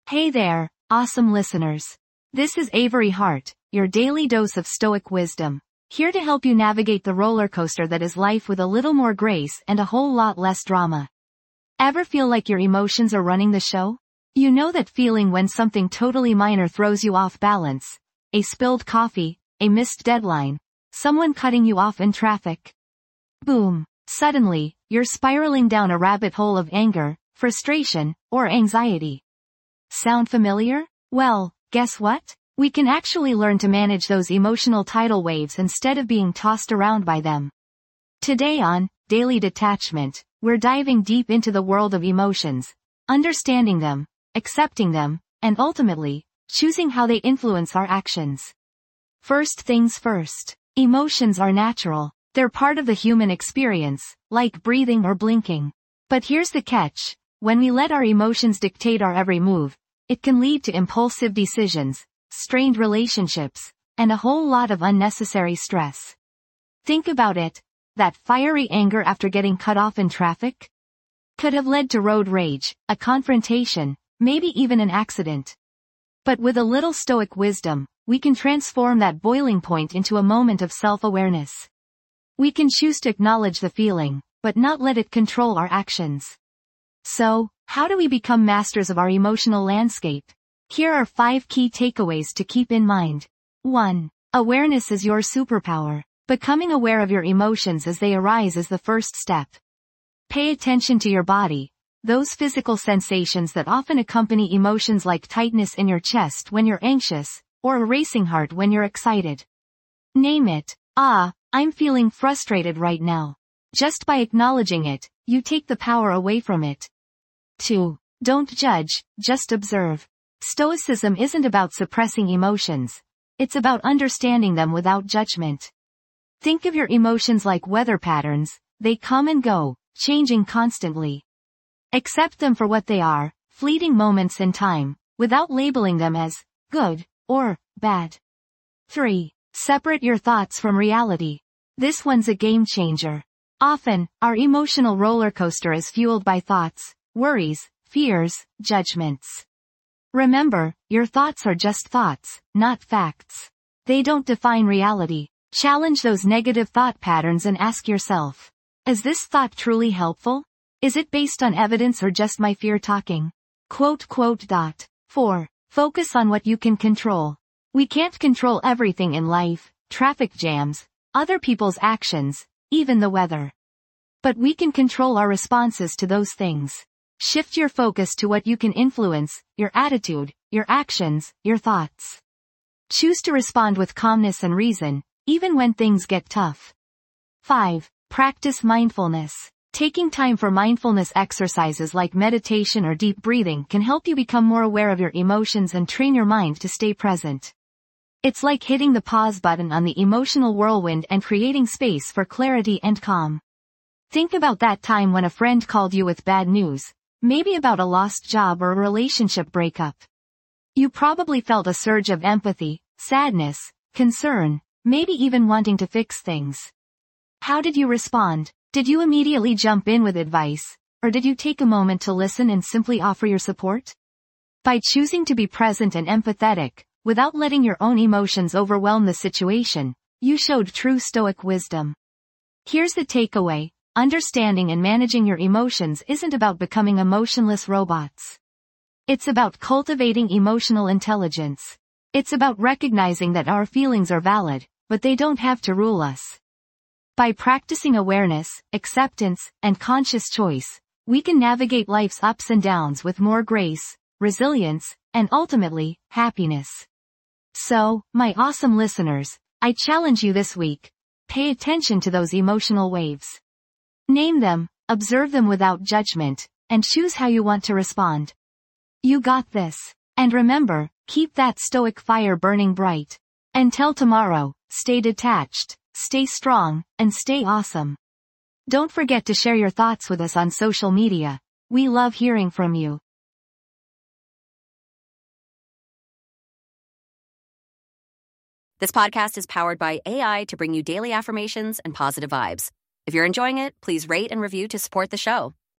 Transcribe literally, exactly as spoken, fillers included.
Hey there, awesome listeners. This is Avery Hart, your daily dose of Stoic wisdom, here to help you navigate the roller coaster that is life with a little more grace and a whole lot less drama. Ever feel like your emotions are running the show? You know that feeling when something totally minor throws you off balance. A spilled coffee, a missed deadline, someone cutting you off in traffic. Boom. Suddenly, you're spiraling down a rabbit hole of anger, frustration, or anxiety. Sound familiar? Well, guess what? We can actually learn to manage those emotional tidal waves instead of being tossed around by them. Today on Daily Detachment, we're diving deep into the world of emotions, understanding them, accepting them, and ultimately, choosing how they influence our actions. First things first, emotions are natural. They're part of the human experience, like breathing or blinking. But here's the catch. When we let our emotions dictate our every move, it can lead to impulsive decisions, strained relationships, and a whole lot of unnecessary stress. Think about it. That fiery anger after getting cut off in traffic could have led to road rage, a confrontation, maybe even an accident. But with a little Stoic wisdom, we can transform that boiling point into a moment of self-awareness. We can choose to acknowledge the feeling, but not let it control our actions. So, how do we become masters of our emotional landscape? Here are five key takeaways to keep in mind. one. Awareness is your superpower. Becoming aware of your emotions as they arise is the first step. Pay attention to your body, those physical sensations that often accompany emotions like tightness in your chest when you're anxious, or a racing heart when you're excited. Name it. Ah, I'm feeling frustrated right now. Just by acknowledging it, you take the power away from it. two. Don't judge, just observe. Stoicism isn't about suppressing emotions. It's about understanding them without judgment. Think of your emotions like weather patterns. They come and go, changing constantly. Accept them for what they are, fleeting moments in time, without labeling them as good or bad. three. Separate your thoughts from reality. This one's a game changer. Often, our emotional roller coaster is fueled by thoughts, worries, fears, judgments. Remember, your thoughts are just thoughts, not facts. They don't define reality. Challenge those negative thought patterns and ask yourself, is this thought truly helpful? Is it based on evidence or just my fear talking? Quote quote dot. four. Focus on what you can control. We can't control everything in life, traffic jams, other people's actions, even the weather. But we can control our responses to those things. Shift your focus to what you can influence, your attitude, your actions, your thoughts. Choose to respond with calmness and reason, even when things get tough. five. Practice mindfulness. Taking time for mindfulness exercises like meditation or deep breathing can help you become more aware of your emotions and train your mind to stay present. It's like hitting the pause button on the emotional whirlwind and creating space for clarity and calm. Think about that time when a friend called you with bad news, maybe about a lost job or a relationship breakup. You probably felt a surge of empathy, sadness, concern, maybe even wanting to fix things. How did you respond? Did you immediately jump in with advice, or did you take a moment to listen and simply offer your support? By choosing to be present and empathetic, without letting your own emotions overwhelm the situation, you showed true Stoic wisdom. Here's the takeaway. Understanding and managing your emotions isn't about becoming emotionless robots. It's about cultivating emotional intelligence. It's about recognizing that our feelings are valid, but they don't have to rule us. By practicing awareness, acceptance, and conscious choice, we can navigate life's ups and downs with more grace, resilience, and ultimately, happiness. So, my awesome listeners, I challenge you this week. Pay attention to those emotional waves. Name them, observe them without judgment, and choose how you want to respond. You got this. And remember, keep that Stoic fire burning bright. Until tomorrow, stay detached, stay strong, and stay awesome. Don't forget to share your thoughts with us on social media. We love hearing from you. This podcast is powered by A I to bring you daily affirmations and positive vibes. If you're enjoying it, please rate and review to support the show.